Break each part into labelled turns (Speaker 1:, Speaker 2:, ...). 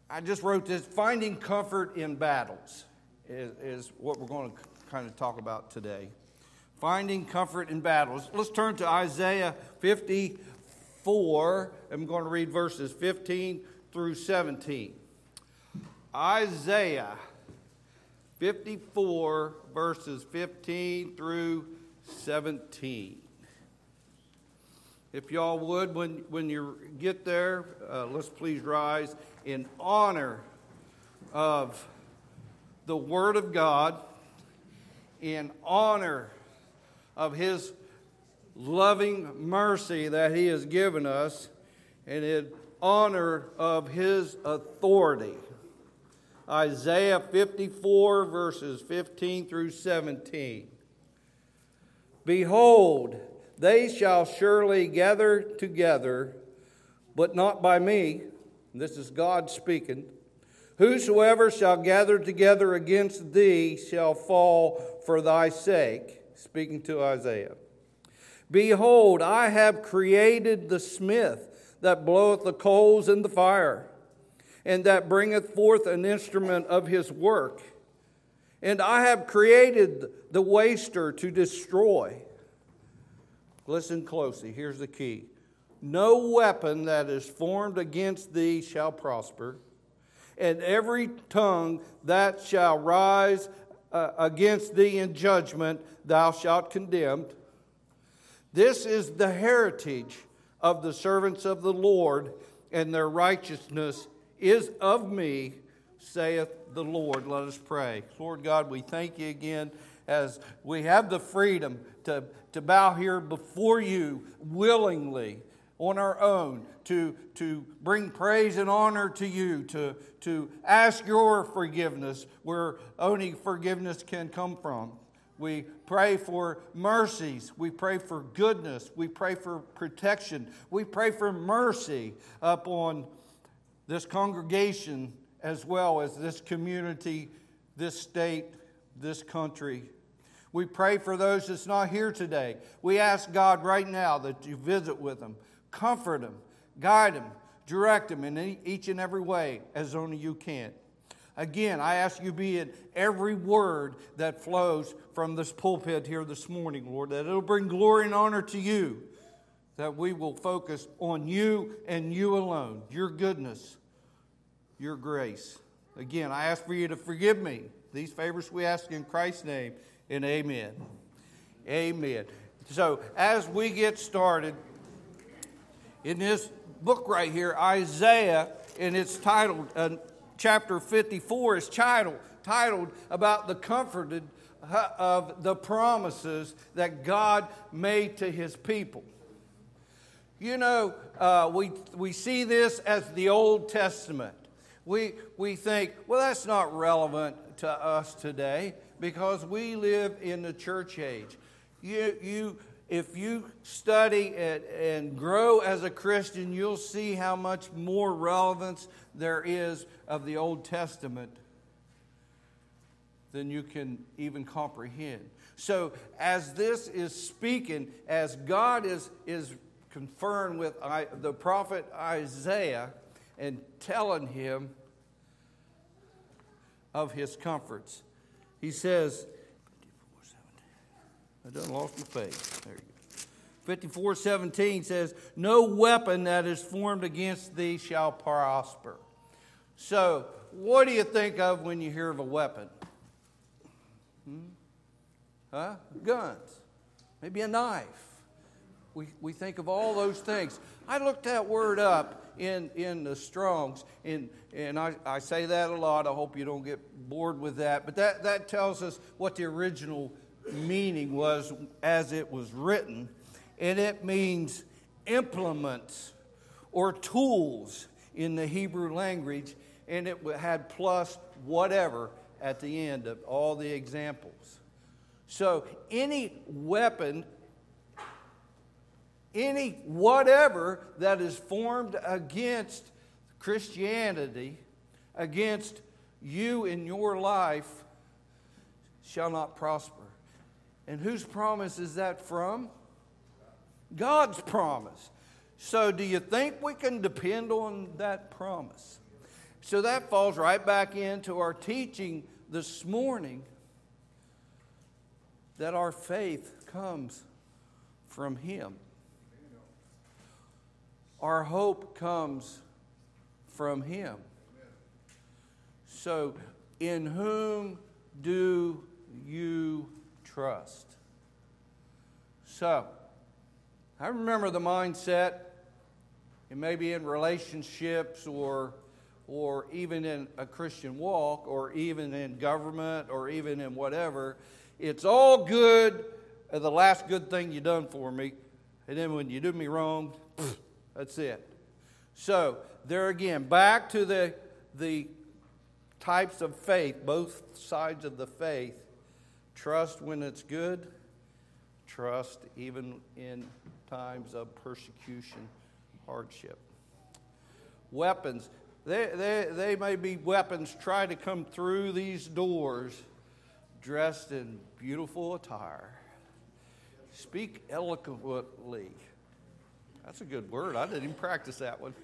Speaker 1: I just wrote this, finding comfort in battles is what we're going to kind of talk about today. Finding comfort in battles. Let's turn to Isaiah 54. I'm going to read verses 15 through 17. Isaiah 54, verses 15 through 17. If y'all would, when you get there, let's please rise in honor of the Word of God, in honor of His loving mercy that He has given us, and in honor of His authority. Isaiah 54, verses 15 through 17. Behold, they shall surely gather together, but not by me. This is God speaking. Whosoever shall gather together against thee shall fall for thy sake. Speaking to Isaiah. Behold, I have created the smith that bloweth the coals in the fire, and that bringeth forth an instrument of his work. And I have created the waster to destroy. Listen closely, here's the key. No weapon that is formed against thee shall prosper, and every tongue that shall rise against thee in judgment thou shalt condemn. This is the heritage of the servants of the Lord, and their righteousness is of me, saith the Lord. Let us pray. Lord God, we thank you again as we have the freedom to bow here before you willingly on our own, to bring praise and honor to you, to ask your forgiveness where only forgiveness can come from. We pray for mercies. We pray for goodness. We pray for protection. We pray for mercy upon this congregation as well as this community, this state, this country. We pray for those that's not here today. We ask God right now that you visit with them, comfort them, guide them, direct them in each and every way as only you can. Again, I ask you be in every word that flows from this pulpit here this morning, Lord, that it'll bring glory and honor to you, that we will focus on you and you alone, your goodness, your grace. Again, I ask for you to forgive me. These favors we ask in Christ's name, and amen. Amen. So, as we get started, in this book right here, Isaiah, and it's titled, chapter 54 is titled about the comforted of the promises that God made to His people. You know, we see this as the Old Testament. We think, well, that's not relevant to us today because we live in the church age. If you study and grow as a Christian, you'll see how much more relevance there is of the Old Testament than you can even comprehend. So as this is speaking, as God is confirmed with the prophet Isaiah and telling him of his comforts, he says, I done lost my page. There you go. 54:17 says, no weapon that is formed against thee shall prosper. So, what do you think of when you hear of a weapon? Guns. Maybe a knife. We think of all those things. I looked that word up in the Strong's, and I say that a lot. I hope you don't get bored with that. But that tells us what the original meaning was as it was written. And it means implements or tools in the Hebrew language. And it had plus whatever at the end of all the examples. So any weapon, any whatever that is formed against Christianity, against you in your life, shall not prosper. And whose promise is that from? God's promise. So do you think we can depend on that promise? So that falls right back into our teaching this morning, that our faith comes from Him. Our hope comes from Him. So, in whom do you trust? So, I remember the mindset, and maybe in relationships or even in a Christian walk, or even in government, or even in whatever, it's all good, the last good thing you done for me, and then when you do me wrong, that's it. So, there again, back to the types of faith, both sides of the faith. Trust when it's good, trust even in times of persecution, hardship. Weapons. They may be weapons try to come through these doors dressed in beautiful attire. Speak eloquently. That's a good word. I didn't even practice that one.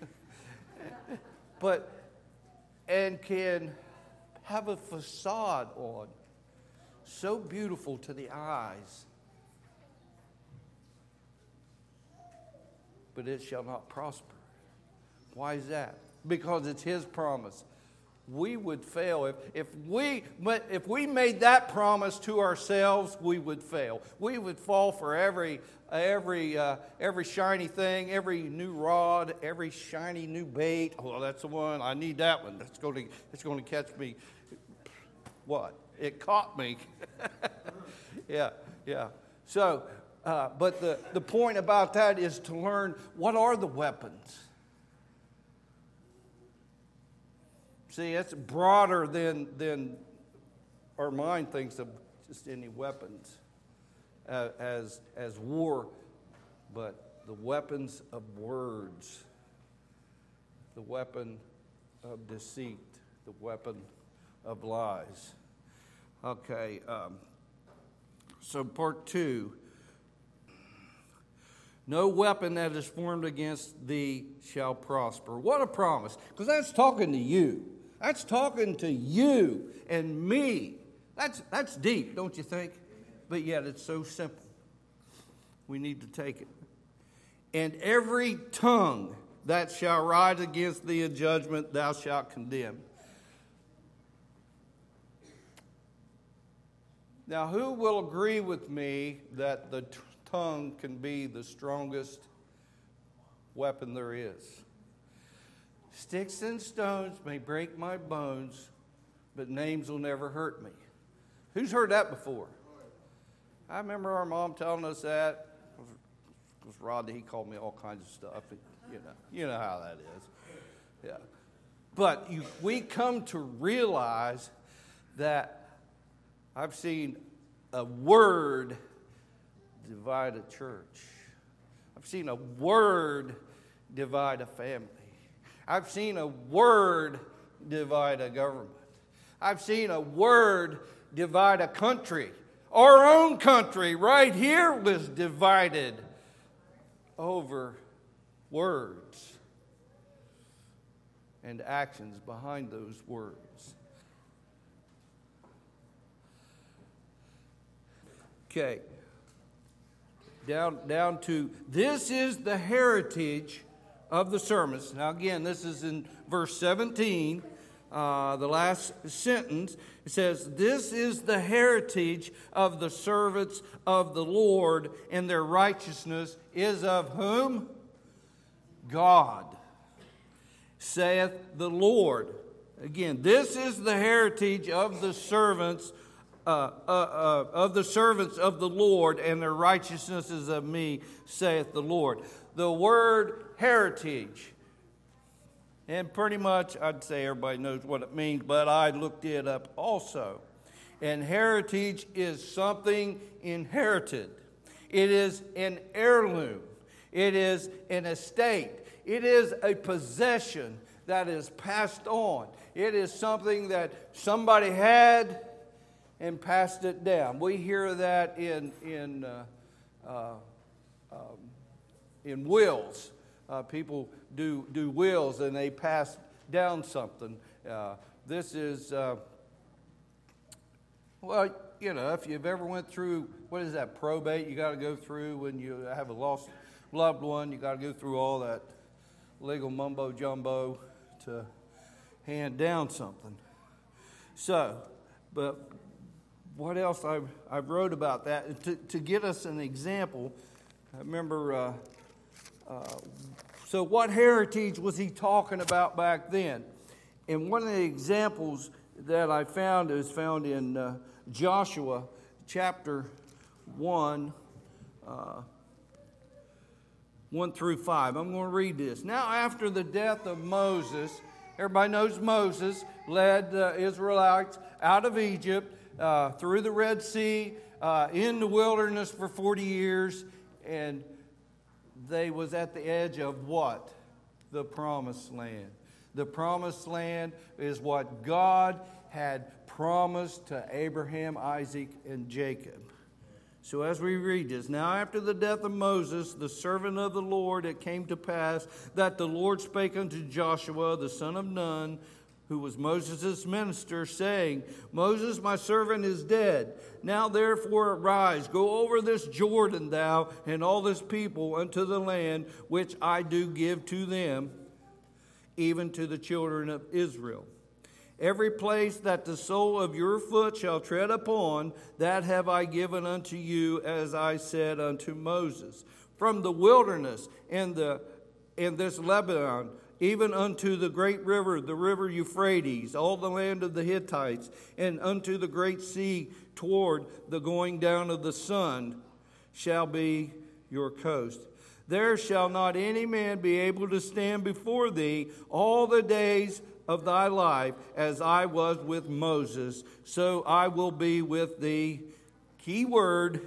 Speaker 1: And can have a facade on so beautiful to the eyes, but it shall not prosper. Why is that? Because it's His promise. We would fail if we made that promise to ourselves. We would fail. We would fall for every shiny thing, every new rod, every shiny new bait. Oh, that's the one. I need that one. It's going to catch me. What? It caught me. Yeah. So, but the point about that is to learn what are the weapons. See, it's broader than our mind thinks of just any weapons as war, but the weapons of words, the weapon of deceit, the weapon of lies. Okay, so part 2. No weapon that is formed against thee shall prosper. What a promise, because that's talking to you. That's talking to you and me. That's deep, don't you think? But yet it's so simple. We need to take it. And every tongue that shall rise against thee in judgment thou shalt condemn. Now, who will agree with me that the tongue can be the strongest weapon there is? Sticks and stones may break my bones, but names will never hurt me. Who's heard that before? I remember our mom telling us that. Because Rodney, he called me all kinds of stuff. You know how that is. Yeah. But we come to realize that I've seen a word divide a church. I've seen a word divide a family. I've seen a word divide a government. I've seen a word divide a country. Our own country right here was divided over words and actions behind those words. Okay. Down to, this is the heritage of the servants. Now again, this is in verse 17, the last sentence. It says, this is the heritage of the servants of the Lord, and their righteousness is of whom? God, saith the Lord. Again, this is the heritage of the servants of the Lord, and their righteousness is of me, saith the Lord. The word heritage, and pretty much I'd say everybody knows what it means, but I looked it up also. And heritage is something inherited. It is an heirloom. It is an estate. It is a possession that is passed on. It is something that somebody had and passed it down. We hear that in wills. People do wills, and they pass down something. This is, well, you know, if you've ever went through, what is that, probate you got to go through when you have a lost loved one, you got to go through all that legal mumbo jumbo to hand down something. So, but what else I wrote about that to get us an example. I remember. So, what heritage was he talking about back then? And one of the examples that I found is found in Joshua chapter 1. 1 through 5. I'm going to read this. Now, after the death of Moses, everybody knows Moses led the Israelites out of Egypt, through the Red Sea, in the wilderness for 40 years, and they was at the edge of what? The Promised Land. The Promised Land is what God had promised to Abraham, Isaac, and Jacob. So as we read this, now after the death of Moses, the servant of the Lord, it came to pass that the Lord spake unto Joshua, the son of Nun, who was Moses' minister, saying, Moses, my servant, is dead. Now therefore arise, go over this Jordan, thou and all this people, unto the land which I do give to them, even to the children of Israel. Every place that the sole of your foot shall tread upon, that have I given unto you, as I said unto Moses. From the wilderness and this Lebanon, even unto the great river, the river Euphrates, all the land of the Hittites, and unto the great sea toward the going down of the sun, shall be your coast. There shall not any man be able to stand before thee all the days of thy life, as I was with Moses, so I will be with thee. Key word,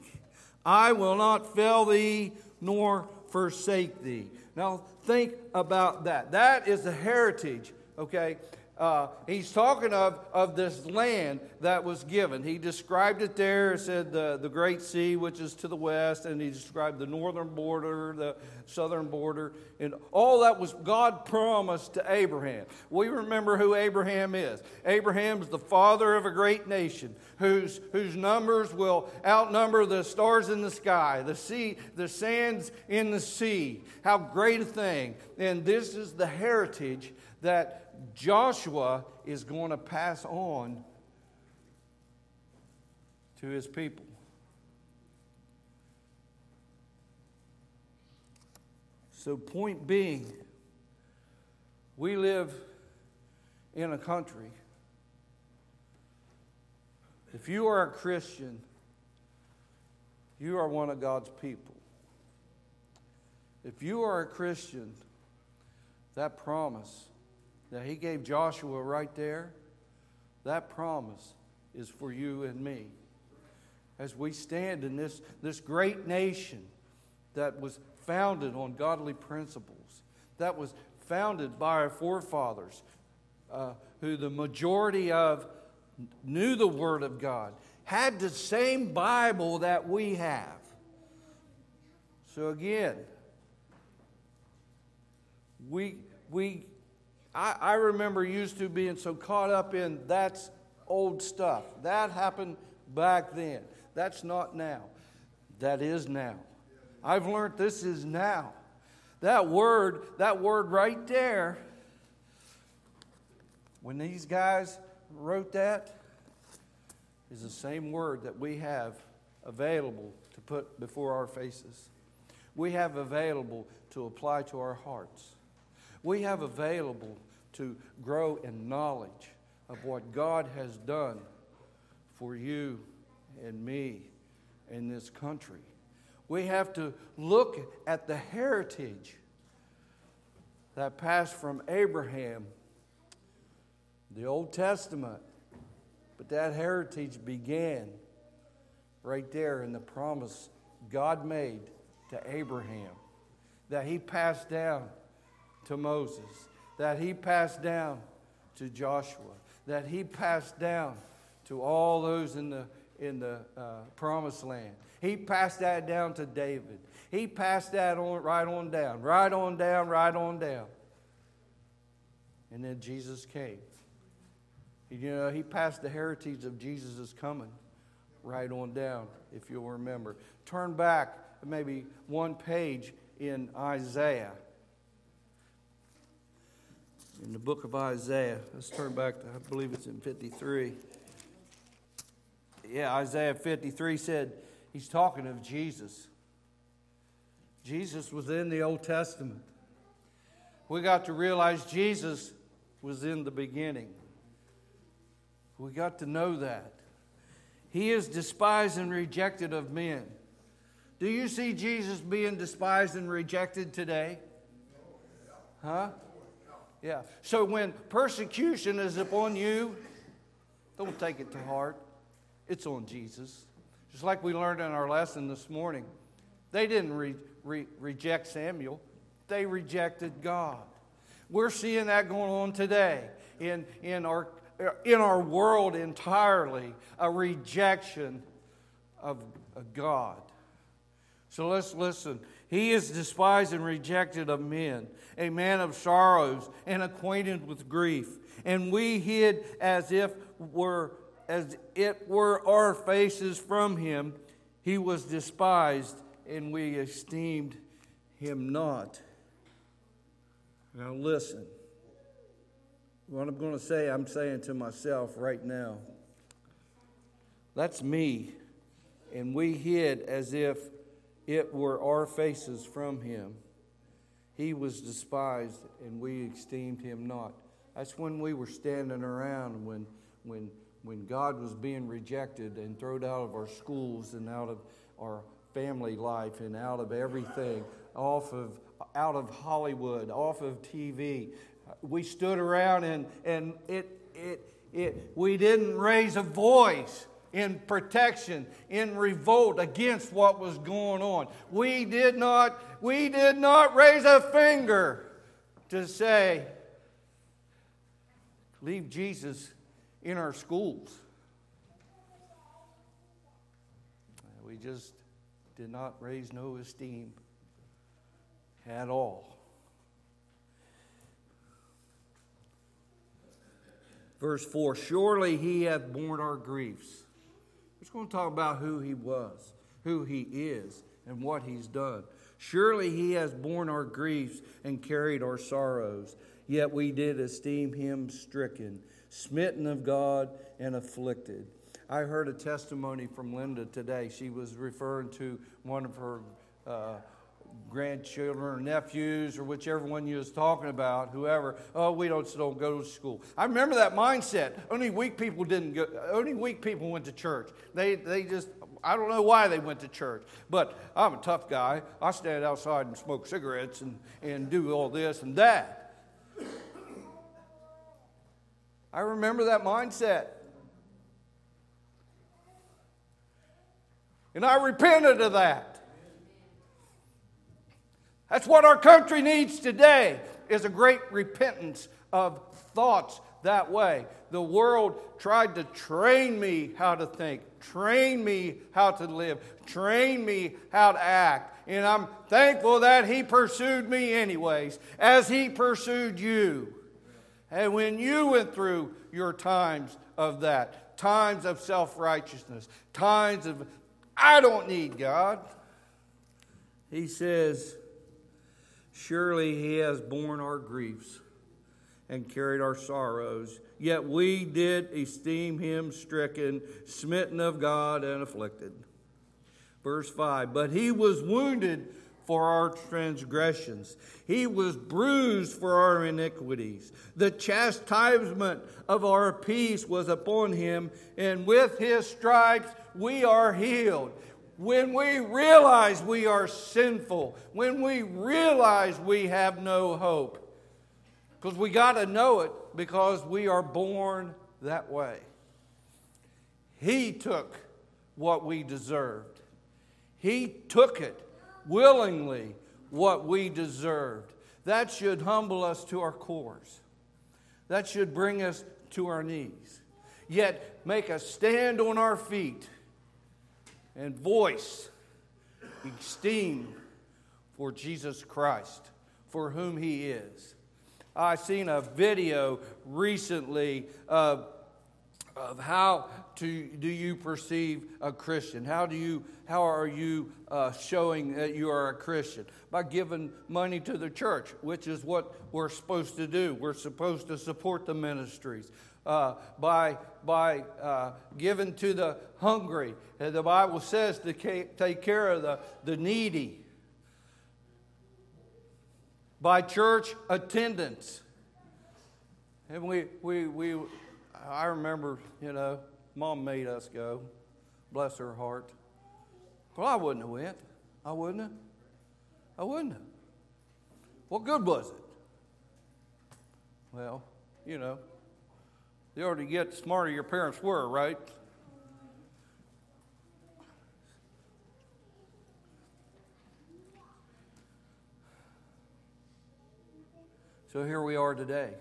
Speaker 1: I will not fail thee nor forsake thee. Now think about that. That is the heritage, okay? He's talking of this land that was given. He described it there. It said the Great Sea, which is to the west, and he described the northern border, the southern border, and all that was God promised to Abraham. We remember who Abraham is. Abraham is the father of a great nation whose numbers will outnumber the stars in the sky, the sea, the sands in the sea. How great a thing. And this is the heritage that Joshua is going to pass on to his people. So, point being, we live in a country. If you are a Christian, you are one of God's people. If you are a Christian, that promise that he gave Joshua right there, that promise is for you and me. As we stand in this great nation that was founded on godly principles, that was founded by our forefathers, who the majority of knew the Word of God, had the same Bible that we have. So again, I remember used to being so caught up in that's old stuff. That happened back then. That's not now. That is now. I've learned this is now. That word right there, when these guys wrote that, is the same word that we have available to put before our faces. We have available to apply to our hearts. We have available to grow in knowledge of what God has done for you and me in this country. We have to look at the heritage that passed from Abraham, the Old Testament, but that heritage began right there in the promise God made to Abraham, that he passed down to Moses, that he passed down to Joshua, that he passed down to all those in the Promised Land. He passed that down to David. He passed that on right on down. And then Jesus came. You know, he passed the heritage of Jesus' coming right on down, if you'll remember. Turn back maybe one page in Isaiah. In the book of Isaiah. Let's turn back to, I believe it's in 53. Yeah, Isaiah 53 said, he's talking of Jesus. Jesus was in the Old Testament. We got to realize Jesus was in the beginning. We got to know that. He is despised and rejected of men. Do you see Jesus being despised and rejected today? Huh? Yeah. So when persecution is upon you, don't take it to heart. It's on Jesus. Just like we learned in our lesson this morning. They didn't reject Samuel. They rejected God. We're seeing that going on today in our world entirely, a rejection of God. So let's listen. He is despised and rejected of men, a man of sorrows and acquainted with grief. And we hid as it were our faces from him. He was despised, and we esteemed him not. Now listen. What I'm going to say, I'm saying to myself right now. That's me. And we hid as if it were our faces from him. He was despised, and we esteemed him not. That's when we were standing around when God was being rejected and thrown out of our schools and out of our family life and out of everything, out of Hollywood, off of TV. We stood around and we didn't raise a voice in protection, in revolt against what was going on. We did not raise a finger to say, leave Jesus in our schools. We just did not raise no esteem at all. Verse 4, surely he hath borne our griefs. We're just going to talk about who he was, who he is, and what he's done. Surely he has borne our griefs and carried our sorrows. Yet we did esteem him stricken, smitten of God, and afflicted. I heard a testimony from Linda today. She was referring to one of her grandchildren or nephews or whichever one you was talking about, whoever. Oh, we don't go to school. I remember that mindset. Only weak people went to church. They just, I don't know why they went to church. But I'm a tough guy. I stand outside and smoke cigarettes and do all this and that. I remember that mindset. And I repented of that. That's what our country needs today, is a great repentance of thoughts that way. The world tried to train me how to think, train me how to live, train me how to act. And I'm thankful that he pursued me anyways, as he pursued you. And when you went through your times of that, times of self-righteousness, times of, I don't need God, he says, surely he has borne our griefs and carried our sorrows. Yet we did esteem him stricken, smitten of God, and afflicted. Verse 5, but he was wounded for our transgressions. He was bruised for our iniquities. The chastisement of our peace was upon him, and with his stripes we are healed. When we realize we are sinful, when we realize we have no hope, because we got to know it because we are born that way. He took what we deserved. He took it willingly, what we deserved. That should humble us to our cores. That should bring us to our knees. Yet make us stand on our feet and voice esteem for Jesus Christ, for whom he is. I seen a video recently of how do you perceive a Christian? How are you showing that you are a Christian? By giving money to the church, which is what we're supposed to do. We're supposed to support the ministries. By giving to the hungry. The Bible says to take care of the needy. By church attendance. And I remember, Mom made us go. Bless her heart. Well, I wouldn't have went. I wouldn't have. What good was it? Well, you ought to get smarter your parents were, right? So here we are today.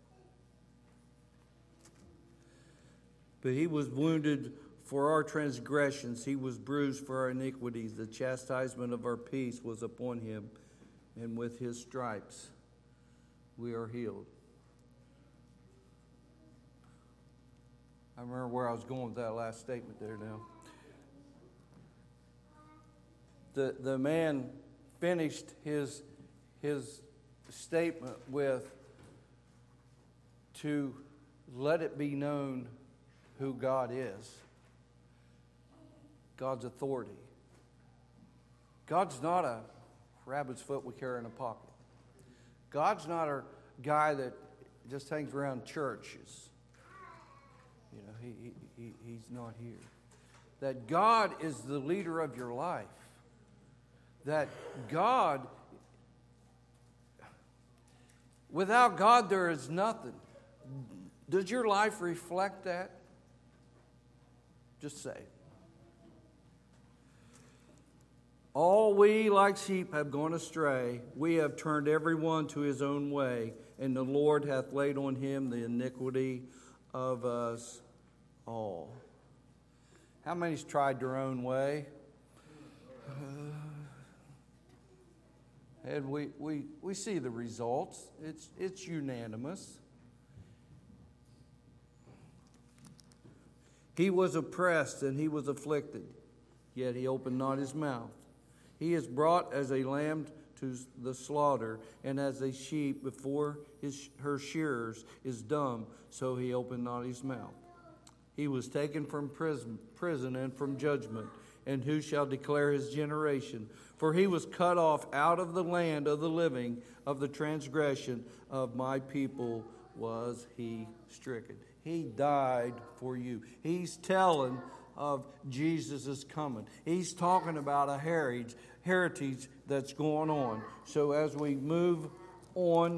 Speaker 1: But he was wounded for our transgressions. He was bruised for our iniquities. The chastisement of our peace was upon him. And with his stripes we are healed. I remember where I was going with that last statement there now. The man finished his statement with, to let it be known who God is. God's authority. God's not a rabbit's foot we carry in a pocket. God's not a guy that just hangs around churches. He's not here. That God is the leader of your life. That God, without God there is nothing. Does your life reflect that? Just say it. All we like sheep have gone astray. We have turned every one to his own way, and the Lord hath laid on him the iniquity of us all. How many's tried their own way? And we see the results. It's unanimous. He was oppressed and he was afflicted, yet he opened not his mouth. He is brought as a lamb to the slaughter, and as a sheep before her shearers is dumb, so he opened not his mouth. He was taken from prison and from judgment, and who shall declare his generation? For he was cut off out of the land of the living, of the transgression of my people was he stricken. He died for you. He's telling of Jesus' coming. He's talking about a heritage that's going on. So as we move on,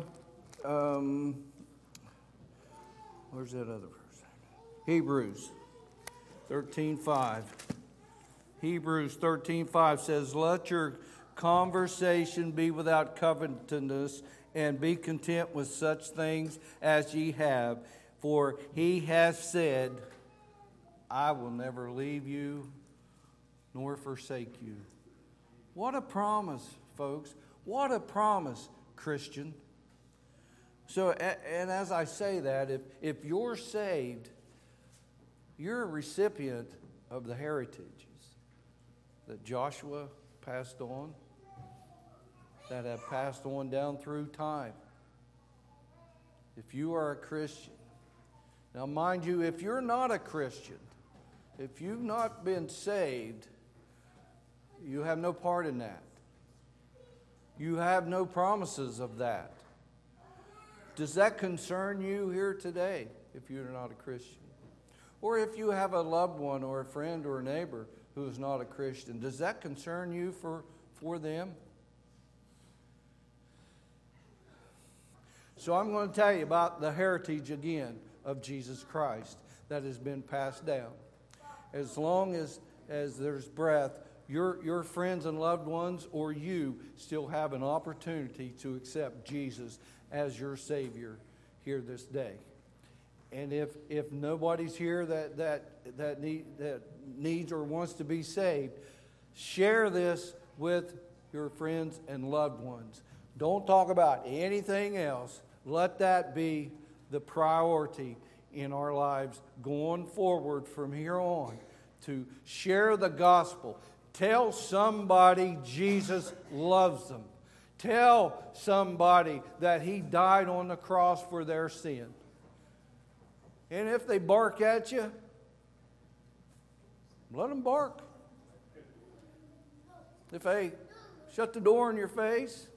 Speaker 1: where's that other verse? Hebrews 13:5. Hebrews 13:5 says, let your conversation be without covetousness, and be content with such things as ye have. For he has said, I will never leave you nor forsake you. What a promise, folks. What a promise, Christian. So, and as I say that, if you're saved, you're a recipient of the heritages that Joshua passed on, that have passed on down through time. If you are a Christian. Now, mind you, if you're not a Christian, if you've not been saved, you have no part in that. You have no promises of that. Does that concern you here today if you're not a Christian? Or if you have a loved one or a friend or a neighbor who is not a Christian, does that concern you for them? So I'm going to tell you about the heritage again of Jesus Christ that has been passed down. As long as there's breath, your friends and loved ones or you still have an opportunity to accept Jesus as your Savior here this day. And if nobody's here that needs or wants to be saved, share this with your friends and loved ones. Don't talk about anything else. Let that be the priority in our lives going forward from here on, to share the gospel. Tell somebody Jesus loves them. Tell somebody that He died on the cross for their sin. And if they bark at you, let them bark. If they shut the door in your face,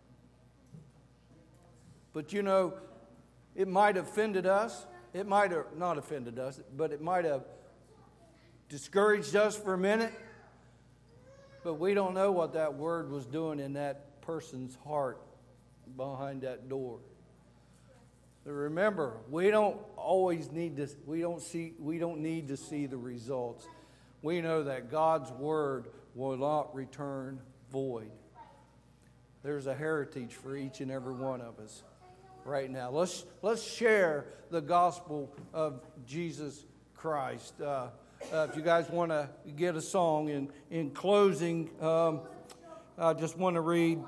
Speaker 1: but you know, it might have offended us. It might have not offended us, but it might have discouraged us for a minute. But we don't know what that word was doing in that person's heart behind that door. But remember, we don't need to see the results. We know that God's word will not return void. There's a heritage for each and every one of us right now. Let's share the gospel of Jesus Christ. If you guys want to get a song in closing, I just want to read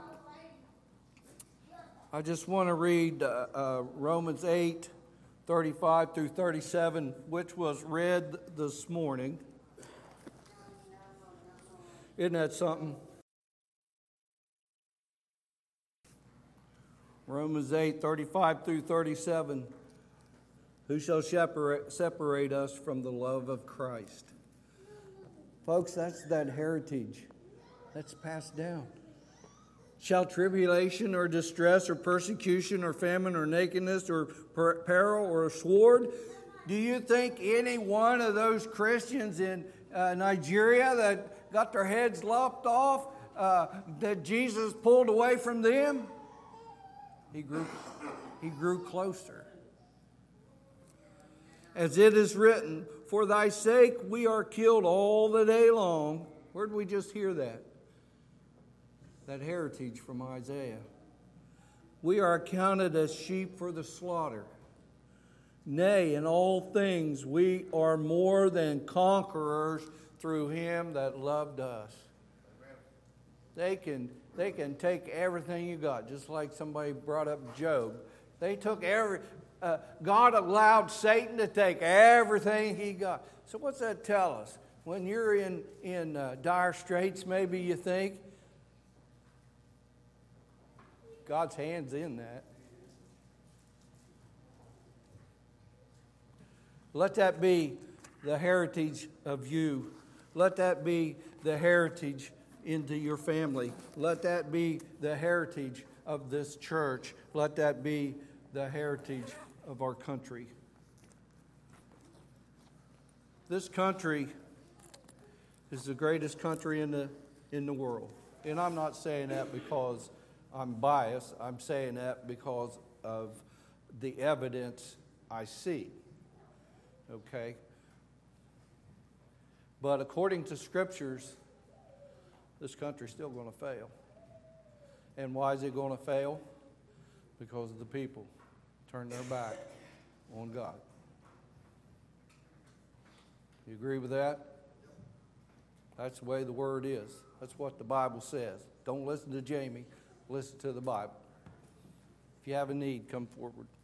Speaker 1: Romans 8:35 through 37, which was read this morning. Isn't that something? Romans 8:35 through 37. Who shall separate us from the love of Christ? Folks, that's that heritage that's passed down. Shall tribulation or distress or persecution or famine or nakedness or peril or sword? Do you think any one of those Christians in Nigeria that got their heads lopped off, that Jesus pulled away from them? He grew closer. As it is written, for thy sake we are killed all the day long. Where did we just hear that? That heritage from Isaiah. We are accounted as sheep for the slaughter. Nay, in all things we are more than conquerors through Him that loved us. They can take everything you got, just like somebody brought up Job. They took God allowed Satan to take everything he got. So what's that tell us? When you're in dire straits, maybe you think, God's hand's in that. Let that be the heritage of you. Let that be the heritage into your family. Let that be the heritage of this church. Let that be the heritage of our country. This country is the greatest country in the world. And I'm not saying that because I'm biased. I'm saying that because of the evidence I see. Okay? But according to scriptures, this country's still going to fail. And why is it going to fail? Because of the people turn their back on God. You agree with that? That's the way the word is. That's what the Bible says. Don't listen to Jamie. Listen to the Bible. If you have a need, come forward.